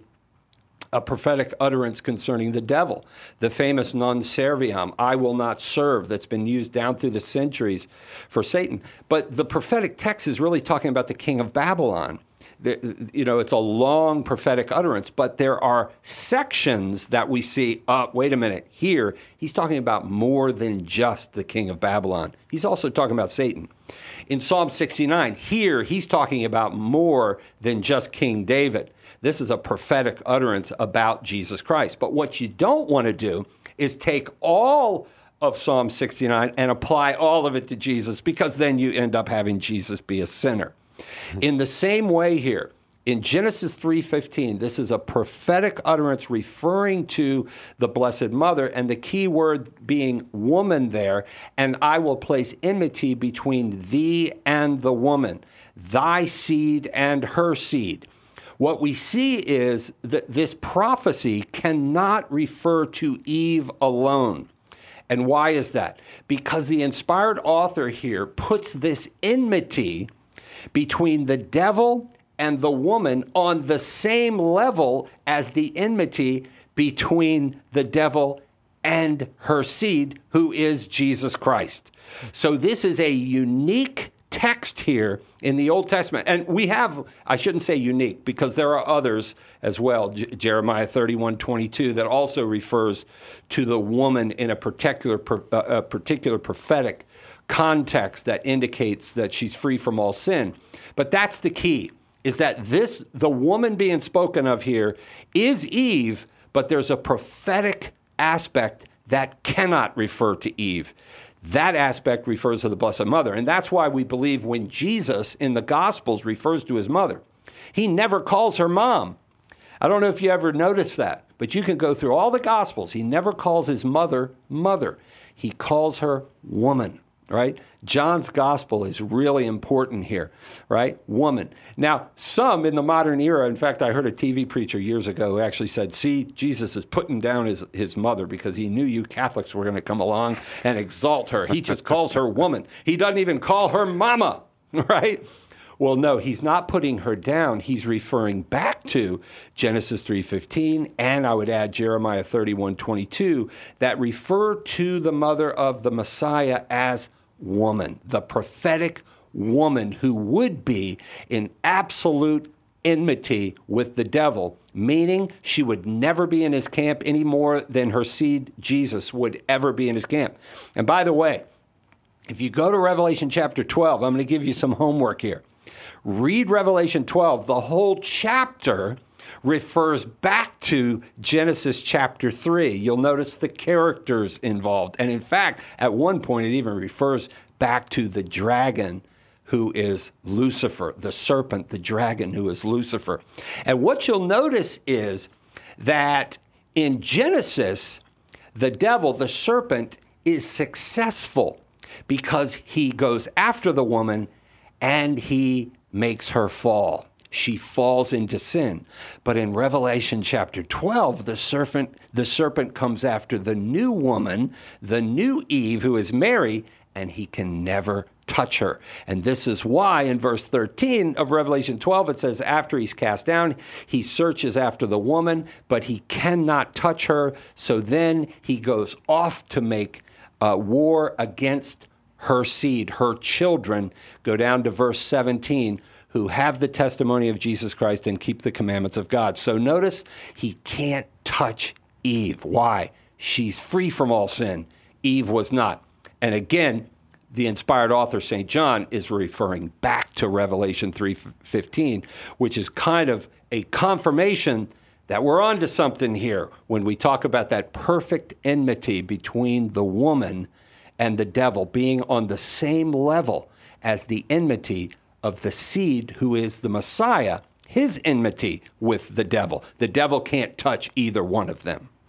a prophetic utterance concerning the devil, the famous non serviam, I will not serve, that's been used down through the centuries for Satan. But the prophetic text is really talking about the king of Babylon. The, you know, it's a long prophetic utterance, but there are sections that we see, uh, wait a minute, here, he's talking about more than just the king of Babylon. He's also talking about Satan. In Psalm sixty-nine, here, he's talking about more than just King David. This is a prophetic utterance about Jesus Christ. But what you don't want to do is take all of Psalm sixty-nine and apply all of it to Jesus, because then you end up having Jesus be a sinner. In the same way here, in Genesis three fifteen, this is a prophetic utterance referring to the Blessed Mother, and the key word being woman there, and I will place enmity between thee and the woman, thy seed and her seed. What we see is that this prophecy cannot refer to Eve alone. And why is that? Because the inspired author here puts this enmity between the devil and the woman on the same level as the enmity between the devil and her seed, who is Jesus Christ. So this is a unique text here in the Old Testament. And we have, I shouldn't say unique, because there are others as well, J- Jeremiah thirty-one twenty-two, that also refers to the woman in a particular, uh, a particular prophetic context that indicates that she's free from all sin. But that's the key, is that this, the woman being spoken of here is Eve, but there's a prophetic aspect that cannot refer to Eve. That aspect refers to the Blessed Mother. And that's why we believe when Jesus in the Gospels refers to his mother, he never calls her mom. I don't know if you ever noticed that, but you can go through all the Gospels. He never calls his mother mother. He calls her woman. Right? John's gospel is really important here, right? Woman. Now, some in the modern era, in fact, I heard a T V preacher years ago who actually said, see, Jesus is putting down his, his mother because he knew you Catholics were going to come along and exalt her. He just calls her woman. He doesn't even call her mama, right? Well, no, he's not putting her down. He's referring back to Genesis three fifteen, and I would add Jeremiah thirty-one twenty-two, that refer to the mother of the Messiah as woman, the prophetic woman who would be in absolute enmity with the devil, meaning she would never be in his camp any more than her seed, Jesus, would ever be in his camp. And by the way, if you go to Revelation chapter twelve, I'm going to give you some homework here. Read Revelation twelve. The whole chapter refers back to Genesis chapter three. You'll notice the characters involved. And in fact, at one point, it even refers back to the dragon who is Lucifer, the serpent, the dragon who is Lucifer. And what you'll notice is that in Genesis, the devil, the serpent, is successful because he goes after the woman and he makes her fall. She falls into sin. But in Revelation chapter twelve, the serpent, the serpent comes after the new woman, the new Eve, who is Mary, and he can never touch her. And this is why in verse thirteen of Revelation twelve, it says, after he's cast down, he searches after the woman, but he cannot touch her. So then he goes off to make uh, war against her seed, her children. Go down to verse seventeen, who have the testimony of Jesus Christ and keep the commandments of God. So notice he can't touch Eve. Why? She's free from all sin. Eve was not. And again, the inspired author, Saint John, is referring back to Revelation three fifteen, which is kind of a confirmation that we're onto something here when we talk about that perfect enmity between the woman and the devil being on the same level as the enmity of the seed who is the Messiah, his enmity with the devil. The devil can't touch either one of them.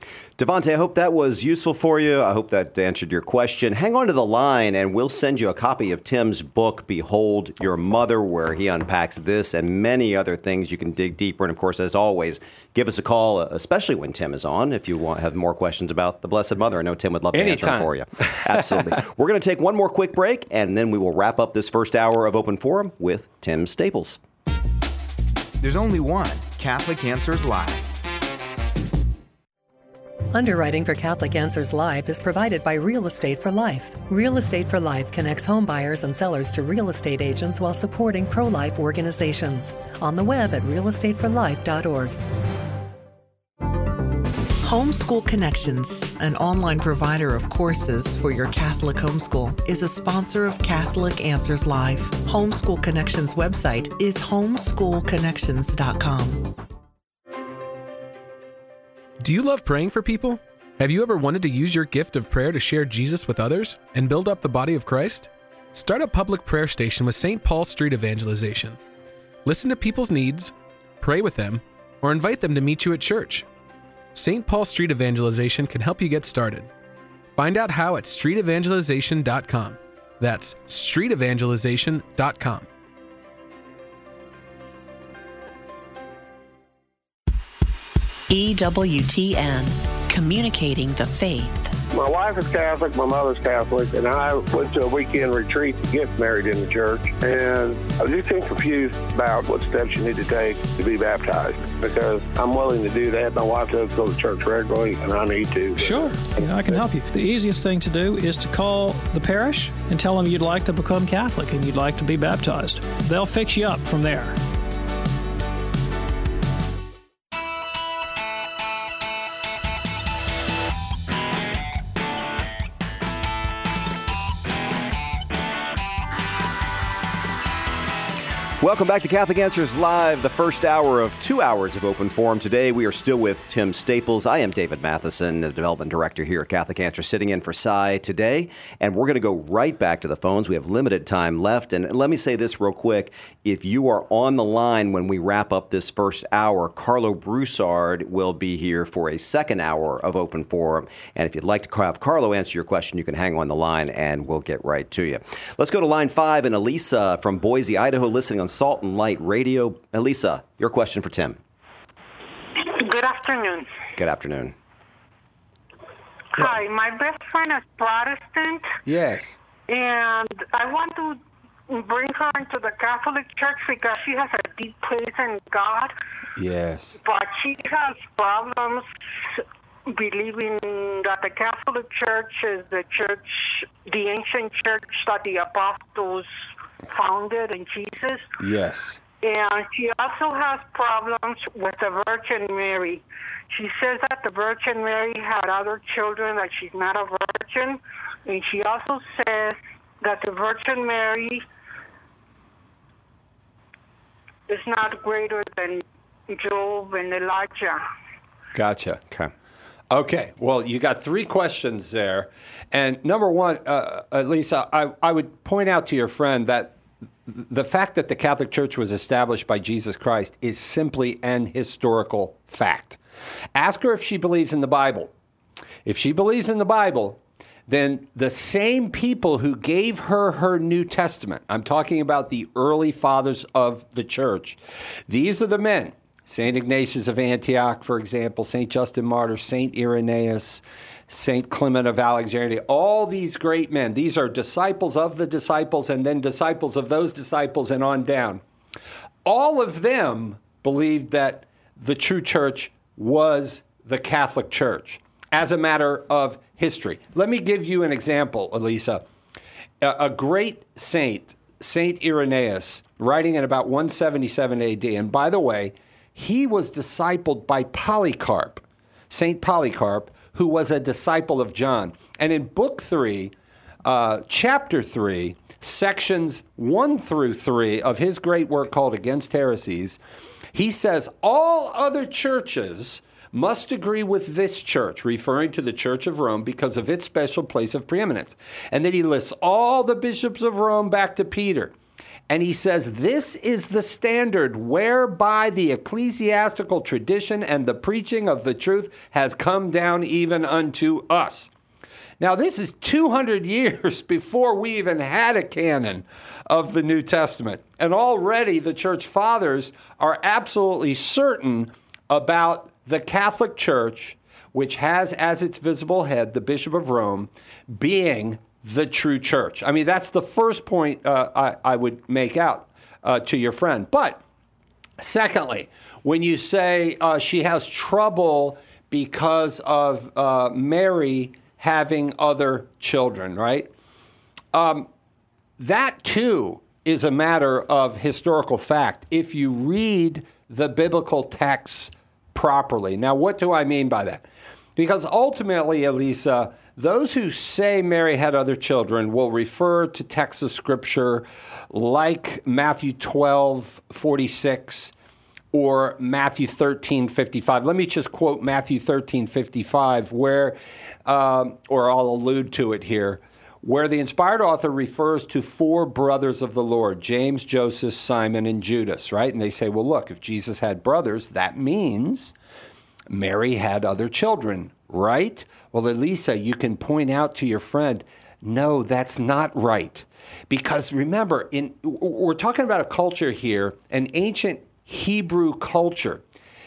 Devontae, I hope that was useful for you. I hope that answered your question. Hang on to the line, and we'll send you a copy of Tim's book, Behold Your Mother, where he unpacks this and many other things. You can dig deeper. And, of course, as always, give us a call, especially when Tim is on, if you want have more questions about the Blessed Mother. I know Tim would love to Anytime. answer them for you. Absolutely. We're going to take one more quick break, and then we will wrap up this first hour of Open Forum with Tim Staples. There's only one Catholic Answers Live. Underwriting for Catholic Answers Live is provided by Real Estate for Life. Real Estate for Life connects home buyers and sellers to real estate agents while supporting pro-life organizations. On the web at real estate for life dot org. Homeschool Connections, an online provider of courses for your Catholic homeschool, is a sponsor of Catholic Answers Live. Homeschool Connections website is homeschool connections dot com. Do you love praying for people? Have you ever wanted to use your gift of prayer to share Jesus with others and build up the body of Christ? Start a public prayer station with Saint Paul Street Evangelization. Listen to people's needs, pray with them, or invite them to meet you at church. Saint Paul Street Evangelization can help you get started. Find out how at street evangelization dot com. That's street evangelization dot com. E W T N, communicating the faith. My wife is Catholic, my mother's Catholic, and I went to a weekend retreat to get married in the church. And I was just getting confused about what steps you need to take to be baptized, because I'm willing to do that. My wife does go to church regularly, and I need to. Sure, yeah, I can help you. The easiest thing to do is to call the parish and tell them you'd like to become Catholic and you'd like to be baptized. They'll fix you up from there. Welcome back to Catholic Answers Live, the first hour of two hours of Open Forum. Today, we are still with Tim Staples. I am David Matheson, the development director here at Catholic Answers, sitting in for Cy today. And we're going to go right back to the phones. We have limited time left. And let me say this real quick. If you are on the line when we wrap up this first hour, Carlo Broussard will be here for a second hour of Open Forum. And if you'd like to have Carlo answer your question, you can hang on the line and we'll get right to you. Let's go to line five and Elisa from Boise, Idaho, listening on Salt and Light Radio. Elisa, your question for Tim. Good afternoon. Good afternoon. Hi, my best friend is Protestant. Yes. And I want to bring her into the Catholic Church because she has a deep faith in God. Yes. But she has problems believing that the Catholic Church is the church, the ancient church that the apostles founded in Jesus. Yes. And she also has problems with the Virgin Mary. She says that the Virgin Mary had other children, that she's not a virgin. And she also says that the Virgin Mary is not greater than Job and Elijah. Gotcha. Okay. Okay. Well, you got three questions there. And number one, uh, Lisa, I, I would point out to your friend that the fact that the Catholic Church was established by Jesus Christ is simply an historical fact. Ask her if she believes in the Bible. If she believes in the Bible, then the same people who gave her her New Testament, I'm talking about the early fathers of the church, these are the men. Saint Ignatius of Antioch, for example, Saint Justin Martyr, Saint Irenaeus, Saint Clement of Alexandria, all these great men. These are disciples of the disciples and then disciples of those disciples and on down. All of them believed that the true church was the Catholic Church as a matter of history. Let me give you an example, Elisa. A, a great saint, Saint Irenaeus, writing in about one seventy-seven A D, and by the way, he was discipled by Polycarp, Saint Polycarp, who was a disciple of John. And in book three, uh, chapter three, sections one through three of his great work called Against Heresies, he says all other churches must agree with this church, referring to the Church of Rome, because of its special place of preeminence. And then he lists all the bishops of Rome back to Peter. And he says, this is the standard whereby the ecclesiastical tradition and the preaching of the truth has come down even unto us. Now, this is two hundred years before we even had a canon of the New Testament. And already the church fathers are absolutely certain about the Catholic Church, which has as its visible head the Bishop of Rome, being the true church. I mean, that's the first point uh, I, I would make out uh, to your friend. But secondly, when you say uh, she has trouble because of uh, Mary having other children, right? Um, that too is a matter of historical fact if you read the biblical texts properly. Now, what do I mean by that? Because ultimately, Elisa, those who say Mary had other children will refer to texts of Scripture like Matthew twelve forty-six or Matthew thirteen fifty-five. Let me just quote Matthew thirteen fifty-five, where, um, or I'll allude to it here, where the inspired author refers to four brothers of the Lord, James, Joseph, Simon, and Judas, right? And they say, well, look, if Jesus had brothers, that means Mary had other children, right? Well, Elisa, you can point out to your friend, no, that's not right. Because remember, in, we're talking about a culture here, an ancient Hebrew culture.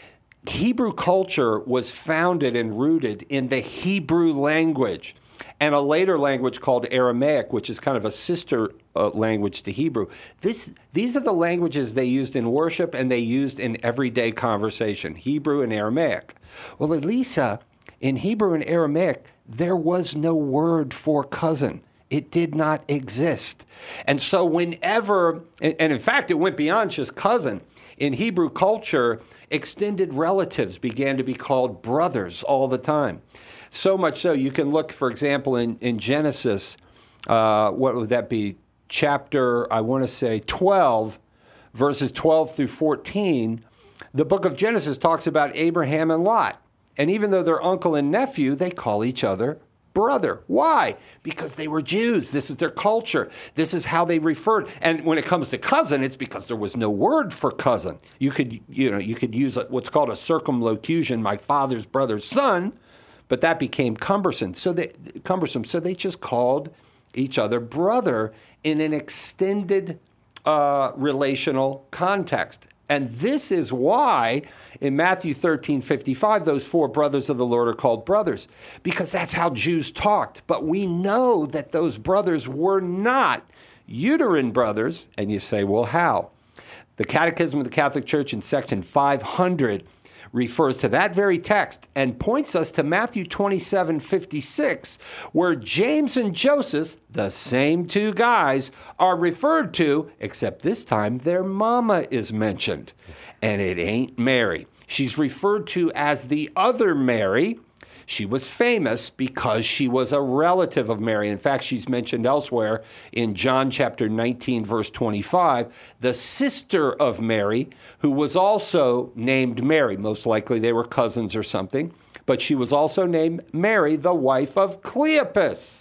Hebrew culture was founded and rooted in the Hebrew language and a later language called Aramaic, which is kind of a sister uh, language to Hebrew. This, these are the languages they used in worship and they used in everyday conversation, Hebrew and Aramaic. Well, Elisa, in Hebrew and Aramaic, there was no word for cousin. It did not exist. And so whenever, and in fact, it went beyond just cousin. In Hebrew culture, extended relatives began to be called brothers all the time. So much so, you can look, for example, in, in Genesis, uh, what would that be? Chapter, I want to say twelve, verses twelve through fourteen. The book of Genesis talks about Abraham and Lot. And even though they're uncle and nephew, they call each other brother. Why? Because they were Jews. This is their culture. This is how they referred. And when it comes to cousin, it's because there was no word for cousin. You could, you know, you could use what's called a circumlocution, my father's brother's son, but that became cumbersome. So they cumbersome. So they just called each other brother in an extended uh, relational context. And this is why in Matthew thirteen fifty-five, those four brothers of the Lord are called brothers, because that's how Jews talked. But we know that those brothers were not uterine brothers. And you say, well, how? The Catechism of the Catholic Church in section five hundred refers to that very text and points us to Matthew twenty-seven fifty-six, where James and Joseph, the same two guys, are referred to, except this time their mama is mentioned. And it ain't Mary. She's referred to as the other Mary. She was famous because she was a relative of Mary. In fact, she's mentioned elsewhere in John chapter nineteen, verse twenty-five, the sister of Mary, who was also named Mary. Most likely they were cousins or something. But she was also named Mary, the wife of Cleopas.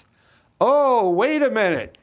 Oh, wait a minute.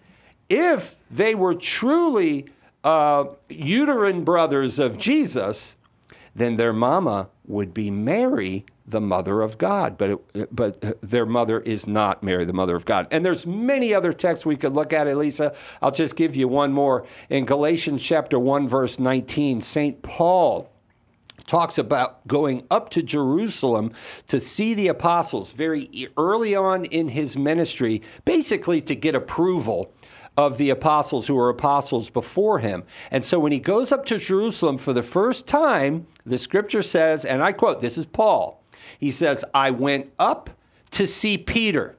If they were truly uh, uterine brothers of Jesus, then their mama would be Mary, the mother of God. But it, but their mother is not Mary, the mother of God. And there's many other texts we could look at, Elisa. I'll just give you one more. In Galatians chapter one, verse nineteen, Saint Paul talks about going up to Jerusalem to see the apostles very early on in his ministry, basically to get approval of the apostles who were apostles before him. And so when he goes up to Jerusalem for the first time, the scripture says, and I quote, this is Paul, he says, I went up to see Peter.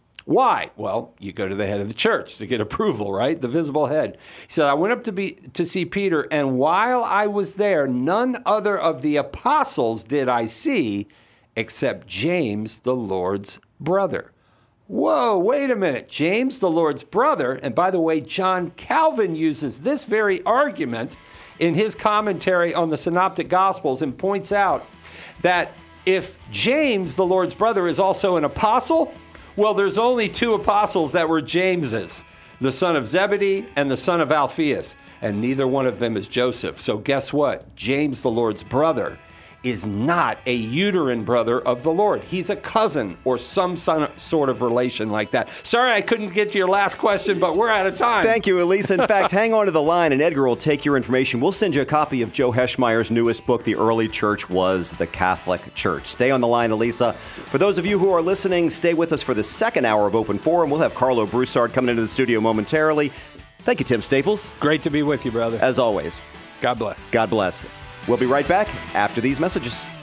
Why? Well, you go to the head of the church to get approval, right? The visible head. He said, I went up to be to see Peter, and while I was there, none other of the apostles did I see except James, the Lord's brother. Whoa, wait a minute. James, the Lord's brother, and by the way, John Calvin uses this very argument in his commentary on the Synoptic Gospels and points out that if James, the Lord's brother, is also an apostle, well, there's only two apostles that were Jameses, the son of Zebedee and the son of Alphaeus. and neither one of them is Joseph. So guess what? James, the Lord's brother, is not a uterine brother of the Lord. He's a cousin or some son, sort of relation like that. Sorry I couldn't get to your last question, but we're out of time. Thank you, Elisa. In fact, hang on to the line, and Edgar will take your information. We'll send you a copy of Joe Heschmeyer's newest book, The Early Church Was the Catholic Church. Stay on the line, Elisa. For those of you who are listening, stay with us for the second hour of Open Forum. We'll have Carlo Broussard coming into the studio momentarily. Thank you, Tim Staples. Great to be with you, brother. As always. God bless. God bless. We'll be right back after these messages.